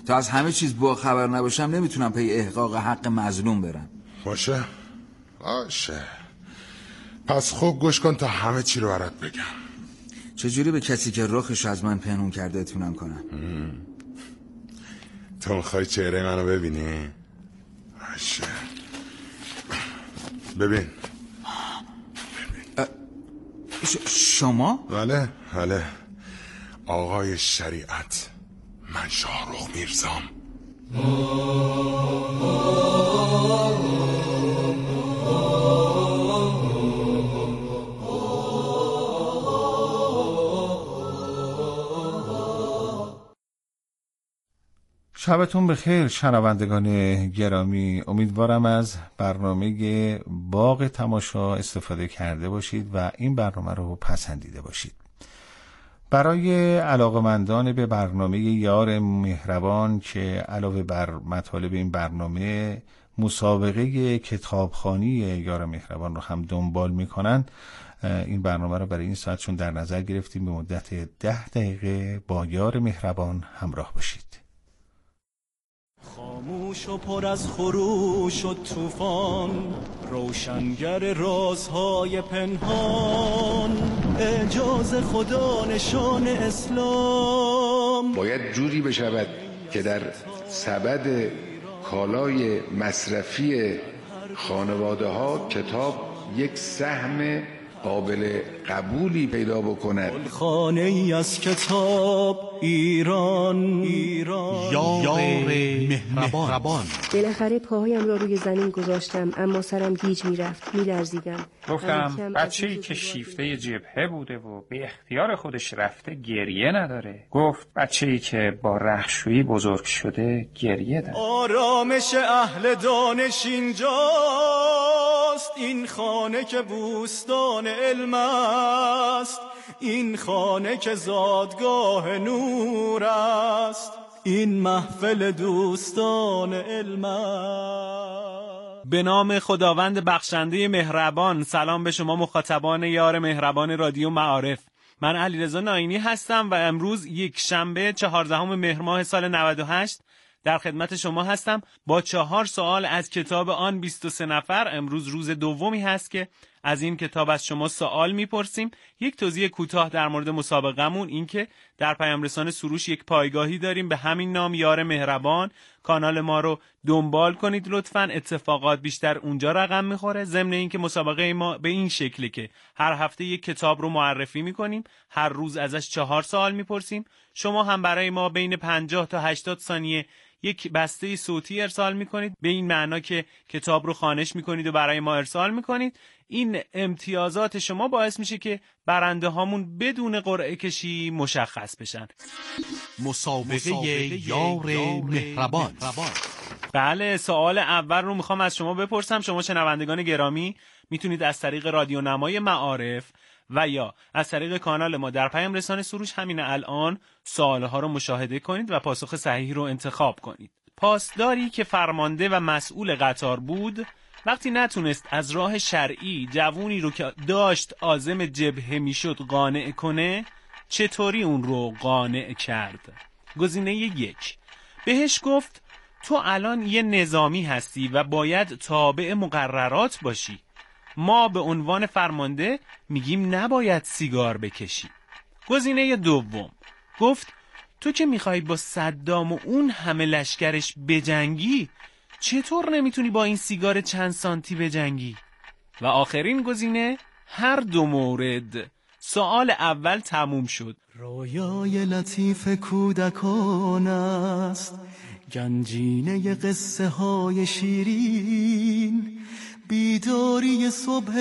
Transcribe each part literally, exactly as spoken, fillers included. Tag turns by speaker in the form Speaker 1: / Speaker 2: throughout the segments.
Speaker 1: تا از همه چیز با خبر نباشم نمیتونم پی احقاق حق مظلوم برم.
Speaker 2: باشه باشه، پس خوب گوش کن تا همه چی رو برات بگم.
Speaker 1: چجوری به کسی که رخش از من پنهون کرده اطمینان کنم؟
Speaker 2: تو میخوای چهره منو ببینی؟ باشه ببین. ببین
Speaker 1: ش- شما؟
Speaker 2: بله بله، آقای شریعت، من شاهرخ میرزام.
Speaker 3: شبتون بخیر شنوندگان گرامی، امیدوارم از برنامه باغ تماشا استفاده کرده باشید و این برنامه رو پسندیده باشید. برای علاقمندان به برنامه یار مهربان که علاوه بر مطالب این برنامه مسابقه کتابخوانی یار مهربان رو هم دنبال میکنن، این برنامه رو برای این ساعتشون در نظر گرفتیم. به مدت ده دقیقه با یار مهربان همراه باشید.
Speaker 4: خاموش و پر از خروش و طوفان، روشنگر رازهای پنهان، اعجاز خدا نشان اسلام.
Speaker 5: باید جوری بشود که در سبد کالای مصرفی خانواده ها کتاب یک سهم قابل قبولی پیدا بکند.
Speaker 4: خانه ای از کتاب ایران، ایران
Speaker 6: یار مهربان.
Speaker 7: بالاخره پاهایم را روی زمین گذاشتم، اما سرم گیج میرفت، میلرزیدم.
Speaker 8: گفتم بچه‌ای که شیفته جبهه بوده و به اختیار خودش رفته گریه نداره. گفت بچه‌ای که با رختشویی بزرگ شده گریه داره.
Speaker 4: آرامش اهل دانش اینجاست، این خانه که بوستان علم است، این خانه که زادگاه نور است، این محفل دوستان علم است.
Speaker 9: به نام خداوند بخشنده مهربان. سلام به شما مخاطبان یار مهربان رادیو معارف. من علیرضا ناینی هستم و امروز یک شنبه چهاردهم مهر ماه سال نود و هشت در خدمت شما هستم با چهار سوال از کتاب آن بیست و سه نفر. امروز روز دومی هست که از این کتاب از شما سوال میپرسیم. یک توضیح کوتاه در مورد مسابقمون، این که در پیام رسان سروش یک پایگاهی داریم به همین نام یار مهربان. کانال ما رو دنبال کنید لطفاً، اتفاقات بیشتر اونجا رقم میخوره. ضمن این که مسابقه ما به این شکلی که هر هفته یک کتاب رو معرفی میکنیم، هر روز ازش چهار سوال میپرسیم. شما هم برای ما بین پنجاه تا هشتاد ثانیه یک بسته صوتی ارسال میکنید، به این معنا که کتاب رو خوانش میکنید و برای ما ارسال میکنید. این امتیازات شما باعث میشه که برنده هامون بدون قرعه کشی مشخص بشن.
Speaker 6: مسابقه یار مهربان.
Speaker 9: بله، سوال اول رو میخوام از شما بپرسم. شما شنوندگان گرامی میتونید از طریق رادیو نمای معارف و یا از طریق کانال ما در پیام رسان سروش همین الان سوالها رو مشاهده کنید و پاسخ صحیح رو انتخاب کنید. پاسداری که فرمانده و مسئول قطار بود، وقتی نتونست از راه شرعی جوونی رو که داشت عازم جبهه میشد قانع کنه، چطوری اون رو قانع کرد؟ گزینه یک، بهش گفت تو الان یه نظامی هستی و باید تابع مقررات باشی. ما به عنوان فرمانده میگیم نباید سیگار بکشی. گزینه دوم، گفت تو که میخوای با صدام و اون همه لشکرش بجنگی، چطور نمیتونی با این سیگار چند سانتی بجنگی؟ و آخرین گزینه، هر دو مورد. سوال اول تموم شد.
Speaker 4: رویای لطیف کودکان است، گنجینه قصه های شیرین، بیداری صبح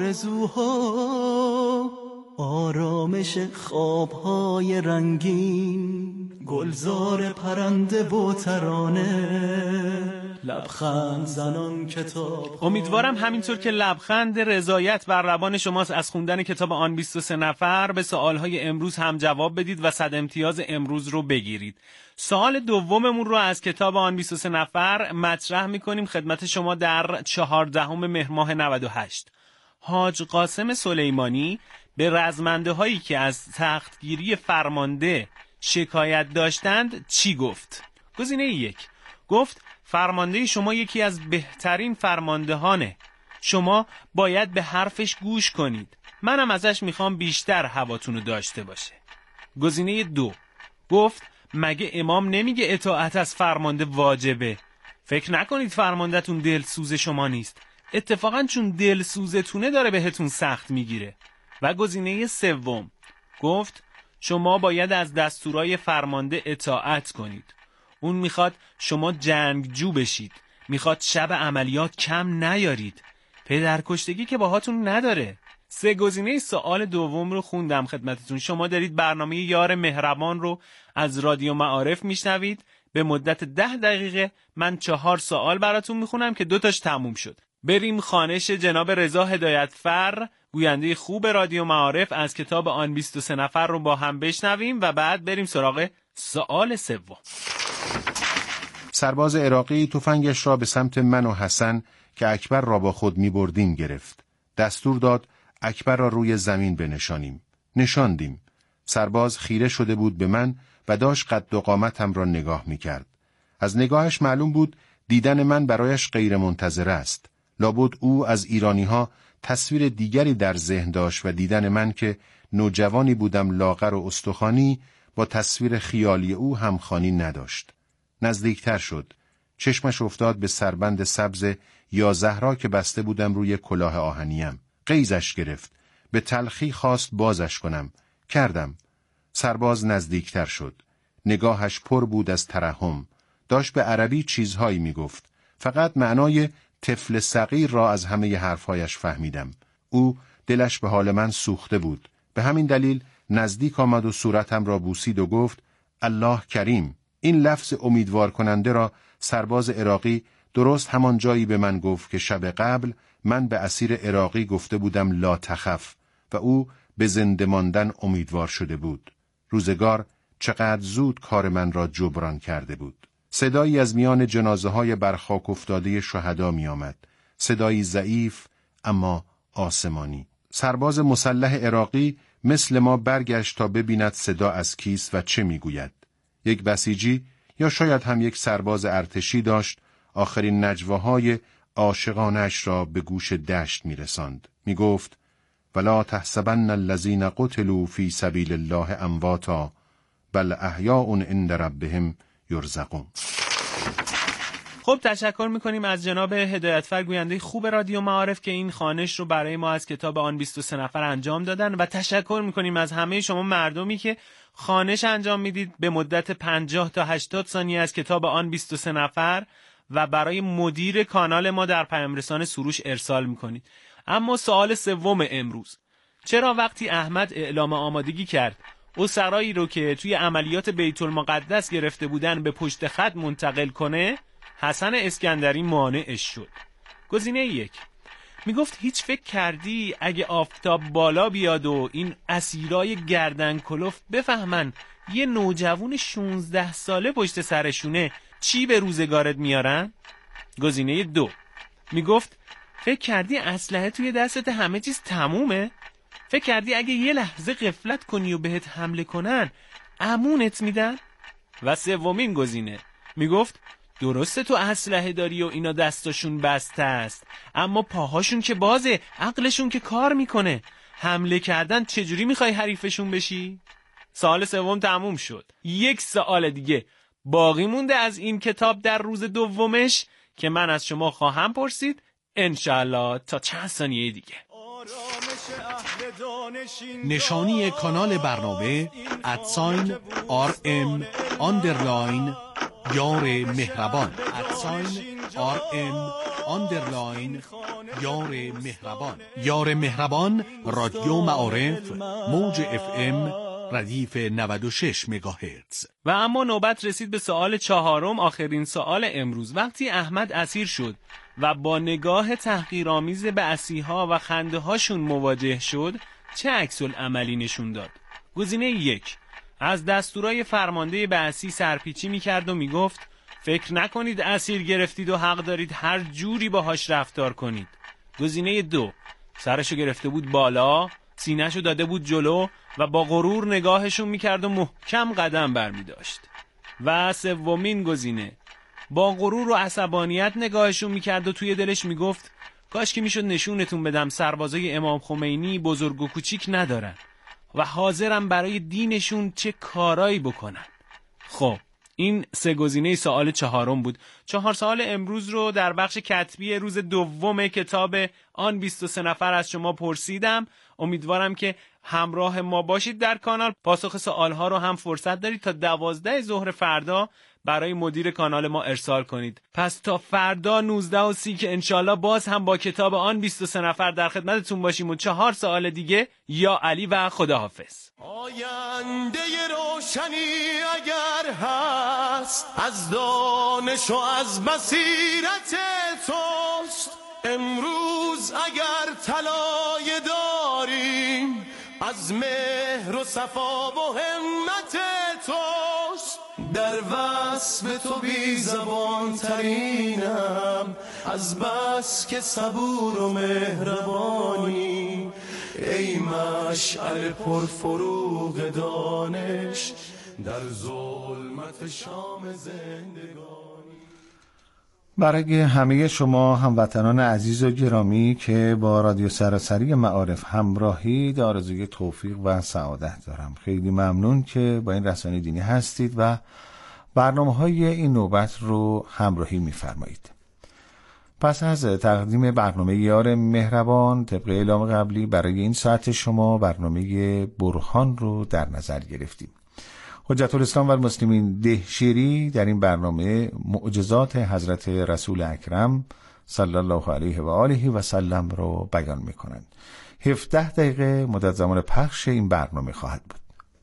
Speaker 4: آرزوها، آرامش خوابهای رنگین، گلزار پرنده و ترانه، لبخند زنان کتاب.
Speaker 9: امیدوارم همینطور که لبخند رضایت بر لبان شماست از خوندن کتاب آن بیست و سه نفر به سوالهای امروز هم جواب بدید و صد امتیاز امروز رو بگیرید. سوال دوممون رو از کتاب آن بیست و سه نفر مطرح میکنیم خدمت شما در چهاردهم مهر ماه نود و هشت. حاج قاسم سلیمانی به رزمنده هایی که از تختگیری فرمانده شکایت داشتند چی گفت؟ گزینه یک گفت فرمانده شما یکی از بهترین فرماندهانه، شما باید به حرفش گوش کنید، منم ازش میخوام بیشتر هواتونو داشته باشه. گزینه دو گفت مگه امام نمیگه اطاعت از فرمانده واجبه؟ فکر نکنید فرماندهتون دلسوز شما نیست، اتفاقا چون دلسوزتونه داره بهتون سخت میگیره. و گزینه سوم گفت شما باید از دستورای فرمانده اطاعت کنید، اون میخواد شما جنگجو بشید، میخواد شب عملیات کم نیارید، پدرکشتگی که باهاتون نداره. سه گزینه سوال دوم رو خوندم خدمتتون. شما دارید برنامه یار مهربان رو از رادیو معارف میشنوید. به مدت ده دقیقه من چهار سوال براتون میخونم که دوتاش تموم شد. بریم خوانش جناب رضا هدایتفر، گوینده خوب رادیو معارف، از کتاب آن بیست و سه نفر رو با هم بشنویم و بعد بریم سراغ سوال سوم.
Speaker 10: سرباز عراقی تفنگش را به سمت من و حسن که اکبر را با خود می بردیم گرفت. دستور داد اکبر را روی زمین بنشانیم. نشاندیم. سرباز خیره شده بود به من و داشت قد و قامتم را نگاه می کرد. از نگاهش معلوم بود دیدن من برایش غیر منتظره است. لابد او از ایرانی ها تصویر دیگری در ذهن داشت و دیدن من که نوجوانی بودم لاغر و استخوانی با تصویر خیالی او همخوانی نداشت. نزدیکتر شد. چشمش افتاد به سربند سبز یا زهرا که بسته بودم روی کلاه آهنیم. غیظش گرفت. به تلخی خواست بازش کنم. کردم. سرباز نزدیکتر شد. نگاهش پر بود از ترحم. داشت به عربی چیزهایی می گفت. فقط معنای طفل صغیر را از همه حرفهایش فهمیدم. او دلش به حال من سوخته بود. به همین دلیل نزدیک آمد و صورتم را بوسید و گفت الله کریم. این لفظ امیدوار کننده را سرباز عراقی درست همان جایی به من گفت که شب قبل من به اسیر عراقی گفته بودم لا تخف و او به زنده ماندن امیدوار شده بود. روزگار چقدر زود کار من را جبران کرده بود. صدایی از میان جنازه های برخاک افتاده شهدا می آمد. صدایی ضعیف اما آسمانی. سرباز مسلح عراقی مثل ما برگشت تا ببیند صدا از کیست و چه می گوید. یک بسیجی یا شاید هم یک سرباز ارتشی داشت آخرین نجواهای عاشقانش را به گوش دشت می رساند. می گفت ولا تحسبن الذین قتلوا فی سبیل الله امواتا بل احیاء عند ربهم یرزقون.
Speaker 9: خب تشکر میکنیم از جناب هدایتفر گوینده خوب رادیو معارف که این خوانش رو برای ما از کتاب آن بیست و سه نفر انجام دادن و تشکر میکنیم از همه شما مردمی که خوانش انجام میدید به مدت پنجاه تا هشتاد ثانیه از کتاب آن بیست و سه نفر و برای مدیر کانال ما در پیام رسان سروش ارسال میکنید. اما سوال سوم امروز: چرا وقتی احمد اعلام آمادگی کرد اسرایی رو که توی عملیات بیت المقدس گرفته بودن به پشت خط منتقل کنه، حسن اسکندری مانعش شد؟ گزینه یک میگفت هیچ فکر کردی اگه آفتاب بالا بیاد و این اسیرای گردن کلفت بفهمن یه نوجوان شونزده ساله پشت سرشونه چی به روزگارت میارن؟ گزینه دو میگفت فکر کردی اسلحه توی دستت همه چیز تمومه؟ فکر کردی اگه یه لحظه غفلت کنی و بهت حمله کنن امونت میدن؟ و سومین گزینه میگفت درسته تو اسلحه داری و اینا دستاشون بسته است، اما پاهاشون که بازه، عقلشون که کار میکنه، حمله کردن چجوری میخوای حریفشون بشی؟ سوال سوم تموم شد. یک سوال دیگه باقی مونده از این کتاب در روز دومش که من از شما خواهم پرسید انشالله تا چند ثانیه دیگه.
Speaker 6: نشانی کانال برنامه ادساین آر ام آندرلاین یار مهربان ادساین آر ام آندرلاین یار مهربان یار مهربان رادیو معارف موج اف ام ردیف نود و شش مگاهرتز.
Speaker 9: و اما نوبت رسید به سوال چهارم، آخرین سوال امروز. وقتی احمد اسیر شد و با نگاه تحقیرآمیز به اسیرها و خنده هاشون مواجه شد، چه عکس العملی نشون داد؟ گزینه یک از دستورای فرمانده بعثی سرپیچی میکرد و میگفت فکر نکنید اسیر گرفتید و حق دارید هر جوری باهاش رفتار کنید. گزینه دو سرشو گرفته بود بالا، سینه‌شو داده بود جلو و با غرور نگاهشون میکرد و محکم قدم برمی داشت. و سومین گزینه، با غرور و عصبانیت نگاهشون میکرد و توی دلش میگفت کاش که میشد نشونتون بدم سربازای امام خمینی بزرگ و کوچیک ندارن و حاضرم برای دینشون چه کارایی بکنن. خب این سه گزینه سوال چهارم بود. چهار سوال امروز رو در بخش کتبی روز دوم کتاب آن بیست و سه نفر از شما پرسیدم. امیدوارم که همراه ما باشید در کانال. پاسخ سوالها رو هم فرصت دارید تا دوازده ظهر فردا برای مدیر کانال ما ارسال کنید. پس تا فردا نوزده و سی که انشالله باز هم با کتاب آن بیست و سه نفر در خدمتتون باشیم و چهار سوال دیگه. یا علی و خداحافظ.
Speaker 11: آینده روشنی اگر هست از دانش و از بصیرت توست، امروز اگر طلایه داریم از مهر و صفا و همت توست. در وصف تو بی زبان ترینم از بس که صبور و مهربانی، ای مشعل پرفروغ دانش در ظلمت شام زندگانی.
Speaker 3: برای همه شما هموطنان عزیز و گرامی که با رادیو سراسری معارف همراهید آرزوی توفیق و سعادت دارم. خیلی ممنون که با این رسانه دینی هستید و برنامه‌های این نوبت رو همراهی می‌فرمایید. پس از تقدیم برنامه یار مهربان طبق اعلام قبلی برای این ساعت شما برنامه برهان رو در نظر گرفتیم. حجت الاسلام و المسلمین دهشیری در این برنامه معجزات حضرت رسول اکرم صلی الله علیه و آله و سلم رو بیان می‌کنند. هفده دقیقه مدت زمان پخش این برنامه خواهد بود.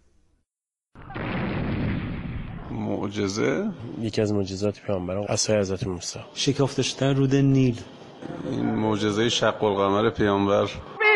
Speaker 12: معجزه
Speaker 13: یکی از معجزات پیامبران عصای حضرت موسی،
Speaker 4: شکافتشتن رود نیل،
Speaker 12: این معجزه شق القمر پیامبر.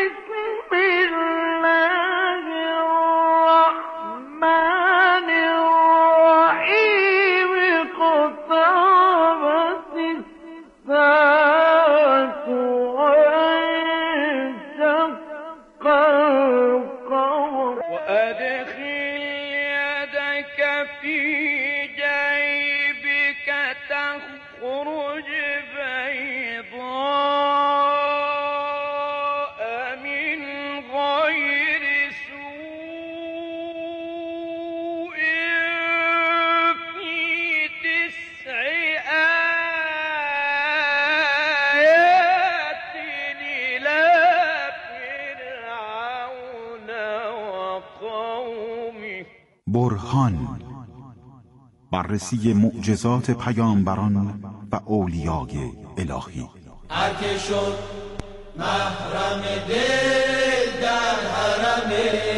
Speaker 14: برهان، بررسی معجزات پیامبران و اولیای الهی.
Speaker 11: هر که شد محرم دل در حرم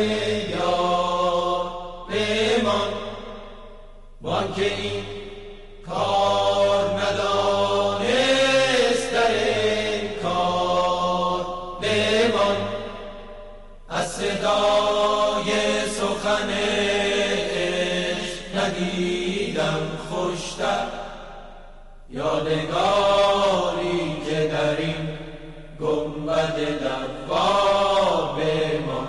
Speaker 11: یار بمان، وان که این کار ندانست در این کار بمان. از صدای سخن ندیدم خوشتر، یادگاری که در این گنبد دوار بمان،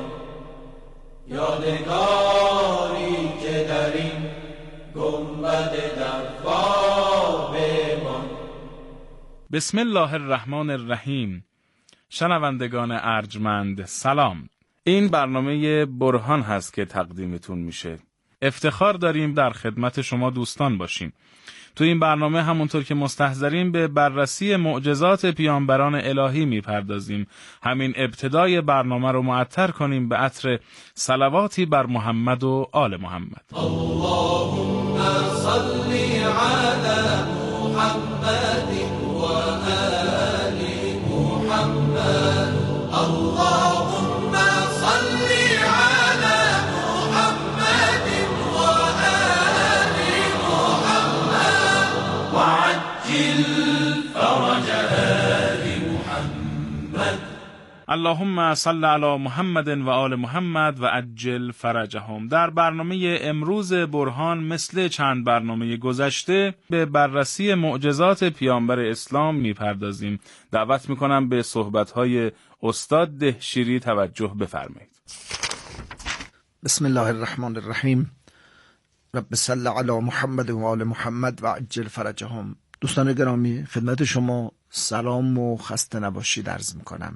Speaker 11: یادگاری که در این گنبد دوار بمان.
Speaker 15: بسم الله الرحمن الرحیم. شنوندگان ارجمند سلام. این برنامه برهان هست که تقدیمتون میشه. افتخار داریم در خدمت شما دوستان باشیم. تو این برنامه همونطور که مستحضرین به بررسی معجزات پیامبران الهی میپردازیم. همین ابتدای برنامه رو معطر کنیم به عطر صلواتی بر محمد و آل محمد.
Speaker 11: اللهم صل علی محمد و آل محمد. اللهم صل علی محمد و آل محمد وعجل فرج آل محمد.
Speaker 15: اللهم صل علی محمد و آل محمد و عجل فرجهم. در برنامه امروز برهان مثل چند برنامه گذشته به بررسی معجزات پیامبر اسلام میپردازیم. دعوت میکنم به صحبت‌های استاد دهشیری توجه بفرمایید.
Speaker 16: بسم الله الرحمن الرحیم. رب صل علی محمد و آل محمد و عجل فرجهم. دوستان گرامی، خدمت شما سلام و خسته نباشید عرض میکنم.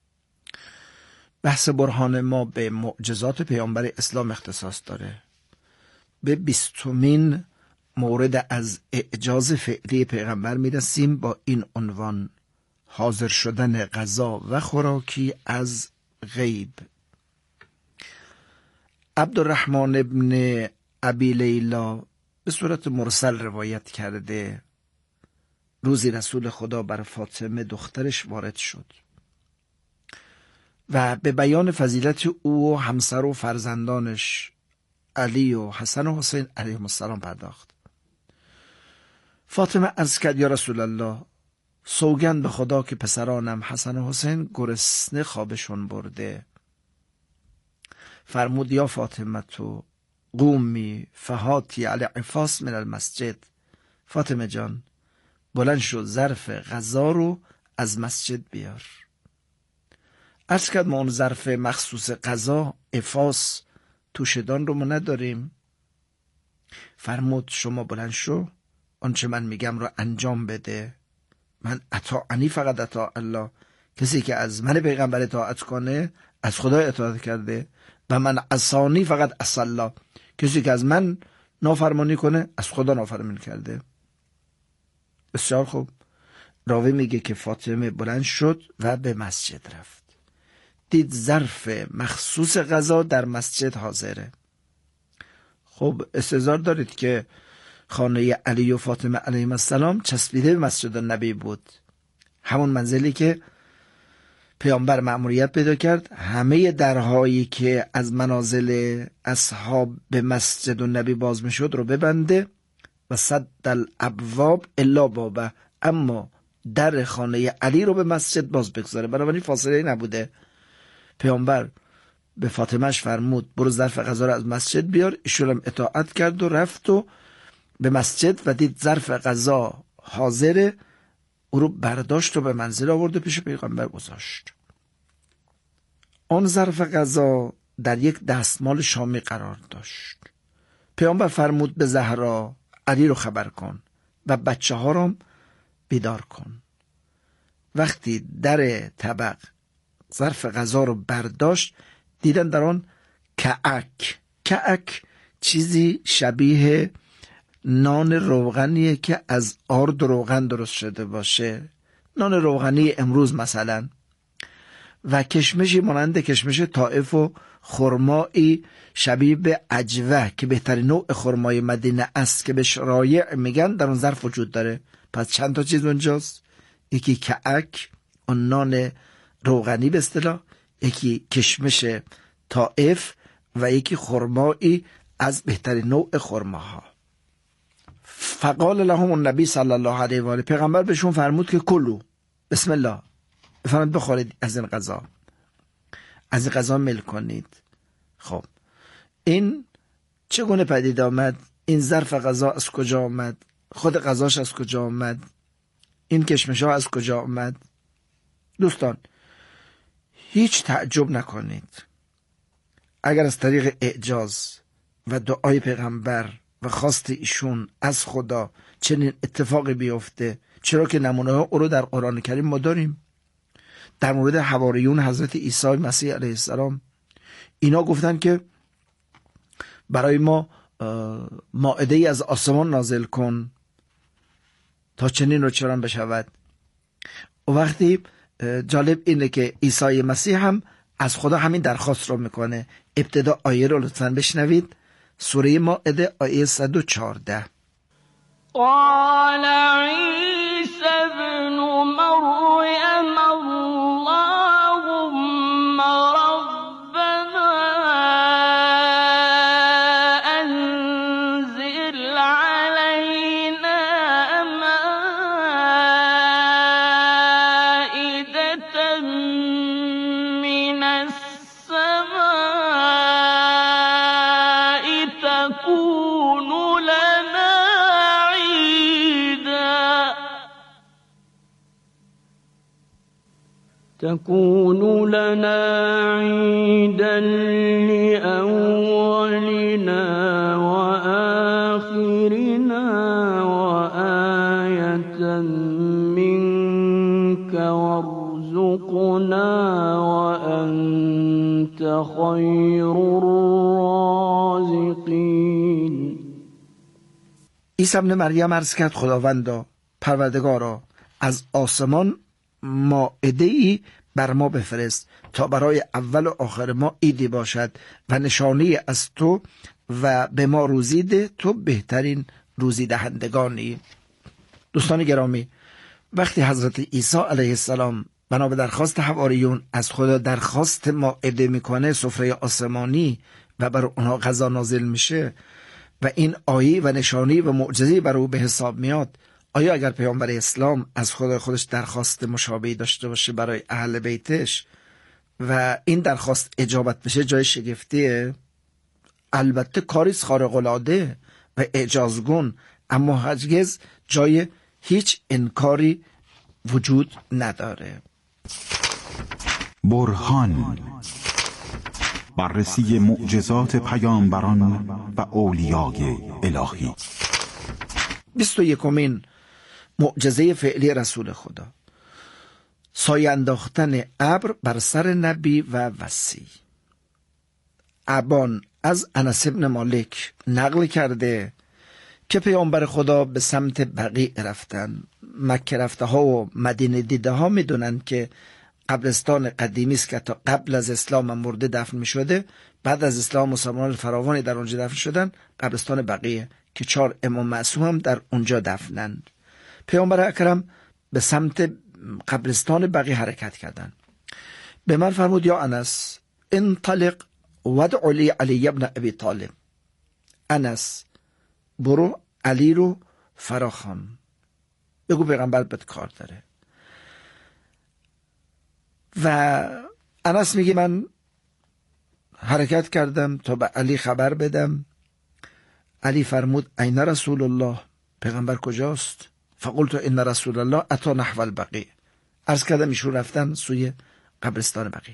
Speaker 16: بحث برهان ما به معجزات پیامبر اسلام اختصاص داره. به بیستمین مورد از اعجاز فعلی پیغمبر میرسیم با این عنوان: حاضر شدن غذا و خوراکی از غیب. عبدالرحمن ابن ابی لیلا به صورت مرسل روایت کرده روزی رسول خدا بر فاطمه دخترش وارد شد و به بیان فضیلت او و همسر و فرزندانش علی و حسن و حسین علیهم السلام پرداخت. فاطمه عرض کرد: یا رسول الله، سوگند به خدا که پسرانم حسن و حسین گرسنه خوابشون برده. فرمود: یا فاطمه تو قومی فهاتی علی عفاس من المسجد. فاطمه جان، بلند شو، ظرف غذا رو از مسجد بیار. عرض کرد: ما اون ظرف مخصوص غذا عفاس توشدان رو ما نداریم. فرمود: شما بلند شو، آنچه من میگم رو انجام بده. من اطاعنی فقط اطاع الله. کسی که از من پیغمبر اطاعت کنه از خدا اطاعت کرده و من عصانی فقط عصی الله. کسی که از من نافرمانی کنه از خدا نافرمانی کرده. بسیار خوب. راوی میگه که فاطمه بلند شد و به مسجد رفت. دید ظرف مخصوص غذا در مسجد حاضره. خب استظهار دارید که خانه علی و فاطمه علیهم السلام چسبیده به مسجد نبی بود، همون منزلی که پیامبر مأموریت پیدا کرد همه درهایی که از منازل اصحاب به مسجد نبی باز می شد رو ببنده و صد الابواب الا بابه، اما در خانه علی رو به مسجد باز بگذاره. بنابراین فاصله نبوده. پیامبر به فاطمهش فرمود: برو ظرف غذا رو از مسجد بیار. ایشون هم اطاعت کرد و رفت و به مسجد و دید ظرف غذا حاضره. او رو برداشت و به منزل آورد و پیش پیغمبر گذاشت. آن ظرف غذا در یک دستمال شامی قرار داشت. پیامبر فرمود: به زهرا علی رو خبر کن و بچه ها رو بیدار کن. وقتی در طبق ظرف غذا رو برداشت دیدن در آن کعک. کعک چیزی شبیه نان روغنیه که از آرد روغن درست شده باشه، نان روغنی امروز مثلا، و کشمشی مانند کشمش طائف و خرمایی شبیه به عجوه که بهترین نوع خرمای مدینه است که به شرایع میگن در اون ظرف وجود داره. پس چند تا چیز اونجاست: یکی کعک، اون نان روغنی به اصطلاح، یکی کشمش طائف و یکی خرمایی از بهترین نوع خرماها. فقال لهم النبی صلی الله علیه و آله، پیغمبر بهشون فرمود که کلو، بسم الله، بفرمایید بخورید از این غذا، از این غذا مل کنید. خب این چگونه پدید آمد؟ این ظرف غذا از کجا آمد؟ خود غذاش از کجا آمد؟ این کشمش ها از کجا آمد؟ دوستان هیچ تعجب نکنید اگر از طریق اعجاز و دعای پیغمبر و خواست ایشون از خدا چنین اتفاقی بیفته، چرا که نمونه ها او رو در قرآن کریم ما داریم. در مورد حواریون حضرت عیسی مسیح علیه السلام، اینا گفتن که برای ما مائده ای از آسمان نازل کن تا چنین رو چران بشود. و وقتی جالب اینه که عیسی مسیح هم از خدا همین درخواست رو میکنه. ابتدا آیه رو لطفاً بشنوید، سوره مائده آیه صد و چهارده.
Speaker 11: قال عیسی ابن مریم اللهم ربنا انزل علينا مائدة من السماء تكون لنا عيدا تكون لنا عيدا لأولنا وآخرنا خير الرازقين.
Speaker 16: عیسی ابن مریم عرض کرد خداوندا، پروردگارا، از آسمان مائده‌ای بر ما بفرست تا برای اول و آخر ما عیدی باشد و نشانی از تو و به ما روزی ده، تو بهترین روزی دهندگانی. دوستان گرامی، وقتی حضرت عیسی علیه السلام بنا به درخواست حواریون از خدا درخواست مائده میکنه، سفره آسمانی، و بر اونها غذا نازل میشه و این آیه و نشانی و معجزه بر او به حساب میاد، آیا اگر پیامبر اسلام از خدا خودش درخواست مشابهی داشته باشه برای اهل بیتش و این درخواست اجابت بشه جای شگفتیه؟ البته کاریست خارق العاده و اعجازگون، اما هرگز جای هیچ انکاری وجود نداره.
Speaker 14: برهان، بررسی معجزات پیامبران و اولیای الهی.
Speaker 16: بیست و یکمین معجزه فعلی رسول خدا، سایه انداختن ابر بر سر نبی و وصی. ابان از انس بن مالک نقل کرده که پیامبر خدا به سمت بقیع رفتن. مکه رفته ها و مدینه دیده ها می دونن که قبرستان قدیمی است که تا قبل از اسلام هم مرده دفن می شده. بعد از اسلام مسلمان فراوانی در اونجا دفن شدن. قبرستان بقیع که چهار امام معصوم هم در اونجا دفنند. پیامبر اکرم به سمت قبرستان بقیع حرکت کردند. به من فرمود یا انس انطلق ودع لی علی ابن ابی طالب. انس برو علی رو فراخوان، بگو پیغمبر بهت کار داره. و انس میگه من حرکت کردم تا به علی خبر بدم. علی فرمود این رسول الله، پیغمبر کجاست؟ فقلت ان رسول الله اتی نحو البقیع. عرض کردم ایشون رفتن سوی قبرستان بقیع.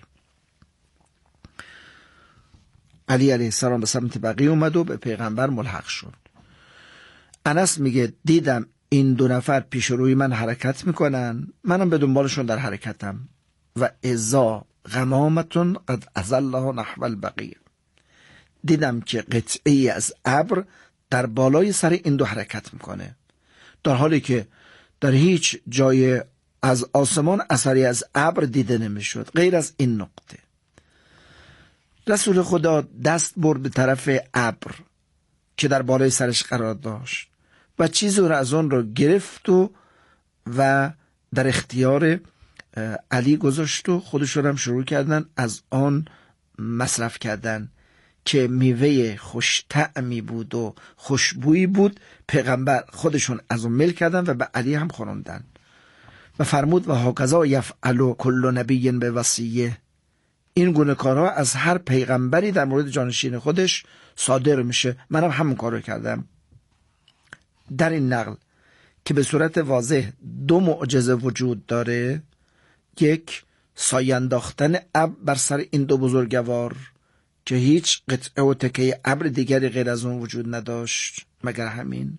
Speaker 16: علی علیه السلام به سمت بقیع اومد و به پیغمبر ملحق شد. انس میگه دیدم این دو نفر پیش روی من حرکت میکنن، منم به دنبالشون در حرکتم. و اذا غمامتون قد ازله نحو البقیع. دیدم که قطعی از ابر در بالای سر این دو حرکت میکنه، در حالی که در هیچ جای از آسمان اثری از ابر دیده نمیشد غیر از این نقطه. رسول خدا دست برد به طرف ابر که در بالای سرش قرار داشت و چیزی رو از اون رو گرفت و و در اختیار علی گذاشت و خودشون هم شروع کردن از آن مصرف کردن که میوه خوش طعمی بود و خوشبویی بود. پیغمبر خودشون از اون میل کردن و به علی هم خوراندن و فرمود و هکذا یفعل کل نبی به وصیه. این گونه کارها از هر پیغمبری در مورد جانشین خودش صادر میشه، منم هم همون کارو کردم. در این نقل که به صورت واضح دو معجزه وجود داره، یک سایه انداختن ابر بر سر این دو بزرگوار که هیچ قطعه و تکه ابر دیگری غیر از اون وجود نداشت مگر همین،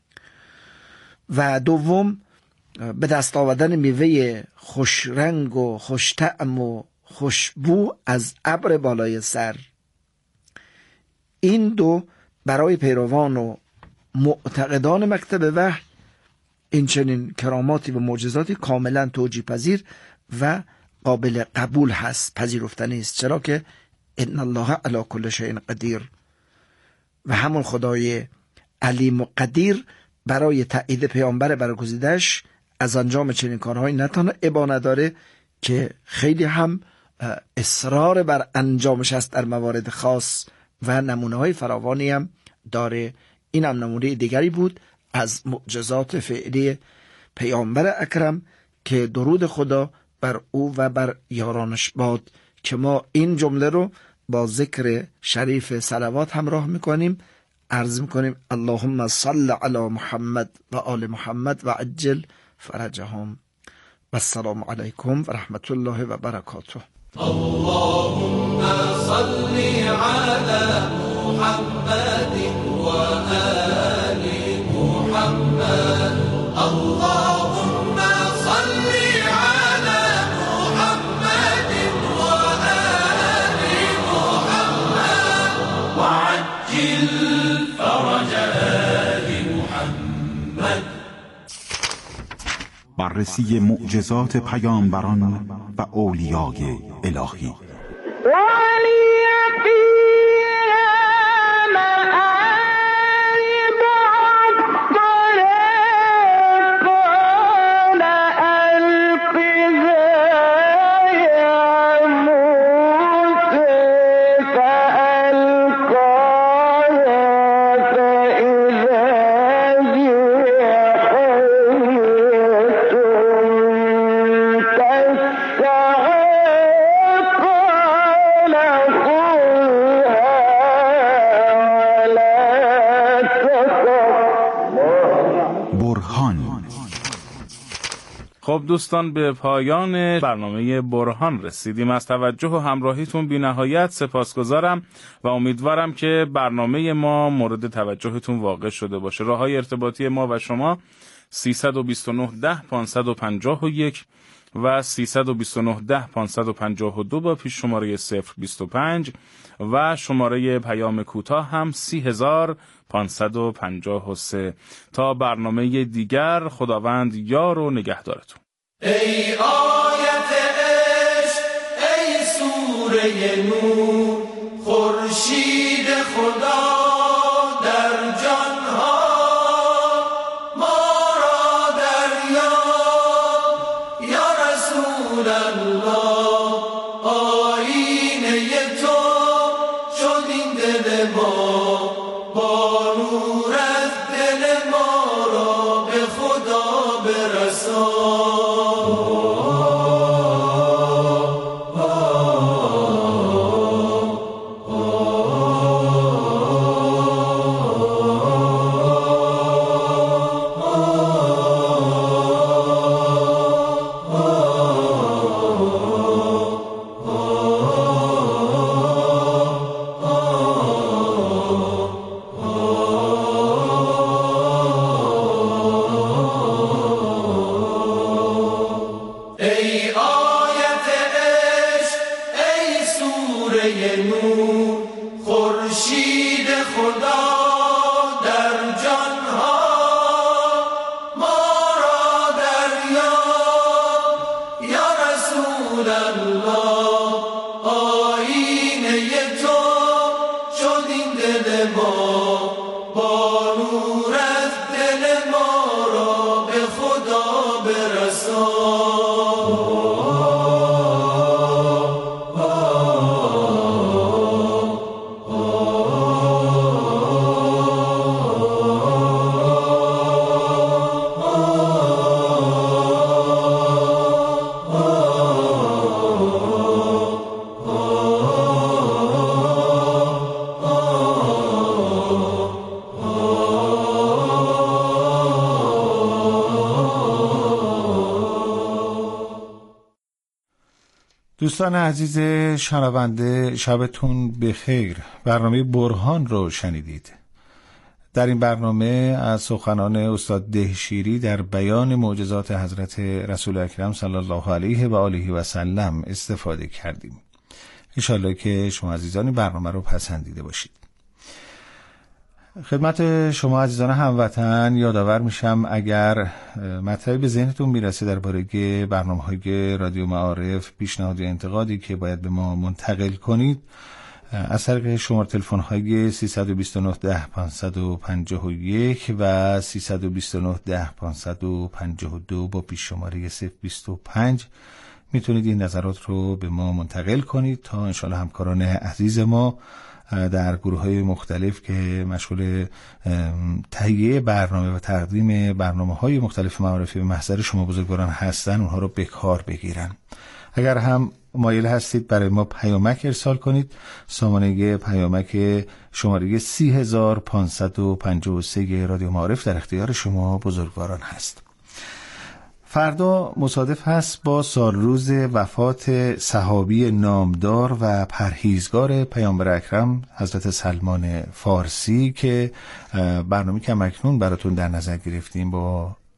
Speaker 16: و دوم به دست آوردن میوه خوش رنگ و خوش طعم و خوشبو از ابر بالای سر. این دو برای پیروان و معتقدان مکتب وحی این چنین کراماتی و معجزاتی کاملا توجیه پذیر و قابل قبول هست، پذیرفتنی است، چرا که ان الله علی کل شیء قدیر و همون خدای علیم و قدیر برای تایید پیامبر برگزیدش از انجام چنین کارهایی نه تنها ابا نداره که خیلی هم اصرار بر انجامش است در موارد خاص و نمونه های فراوانی هم داره. این هم نمونه دیگری بود از معجزات فعلی پیامبر اکرم که درود خدا بر او و بر یارانش باد که ما این جمله رو با ذکر شریف صلوات همراه میکنیم. عرض میکنیم اللهم صل علی محمد و آل محمد و عجل فرجهم و السلام علیکم و رحمت الله و برکاته.
Speaker 17: اللهم صل على محمد و آل محمد. اللهم صل على محمد و آل محمد. محمد.
Speaker 14: بررسی معجزات پیامبران و اولیای الهی.
Speaker 15: خب دوستان، به پایان برنامه برهان رسیدیم. از توجه و همراهیتون بی نهایت سپاسگزارم و امیدوارم که برنامه ما مورد توجهتون واقع شده باشه. راههای ارتباطی ما و شما سیصد و بیست و نه ده پانصد و پنجاه و یک و سیصد و بیست و نه ده پانصد و پنجاه و دو با پیش شماره صفر بیست و پنج و شماره پیام کوتاه هم سی هزار پانصد و پنجاه و سه. تا برنامه دیگر، خداوند یار و نگهدارتون.
Speaker 17: ای آیت عشق، ای سوره نور، خورشید خدا در جانها ما را دریاب. یا رسول الله، آینه تو شد این دل ما، با نور از دل ما را به خدا برسان.
Speaker 3: دوستان عزیز شنونده، شبتون بخیر. برنامه برهان رو شنیدید. در این برنامه از سخنان استاد دهشیری در بیان معجزات حضرت رسول اکرم صلی الله علیه و آله و سلم استفاده کردیم. انشالله که شما عزیزان برنامه رو پسندیده باشید. خدمت شما عزیزان هموطن یادآور میشم اگر مطلبی به ذهنتون میرسه درباره برنامه‌های رادیو معارف، پیشنهاد یا انتقادی که باید به ما منتقل کنید، از طریق شماره تلفن های سیصد و بیست و نه ده پانصد و پنجاه و یک و سیصد و بیست و نه ده پانصد و پنجاه و دو با پیش شماره صفر بیست و پنج میتونید این نظرات رو به ما منتقل کنید تا انشالله همکاران عزیز ما در گروه‌های مختلف که مشغول تهیه برنامه و تقدیم برنامه‌های مختلف معارفی به محضر شما بزرگواران هستن اونها رو به کار بگیرن. اگر هم مایل هستید برای ما پیامک ارسال کنید، سامانه پیامک شماره سی هزار پانصد و پنجاه و سه رادیو معارف در اختیار شما بزرگواران هست. فردا مصادف هست با سالروز وفات صحابی نامدار و پرهیزگار پیامبر اکرم حضرت سلمان فارسی که برنامه که اکنون براتون در نظر گرفتیم با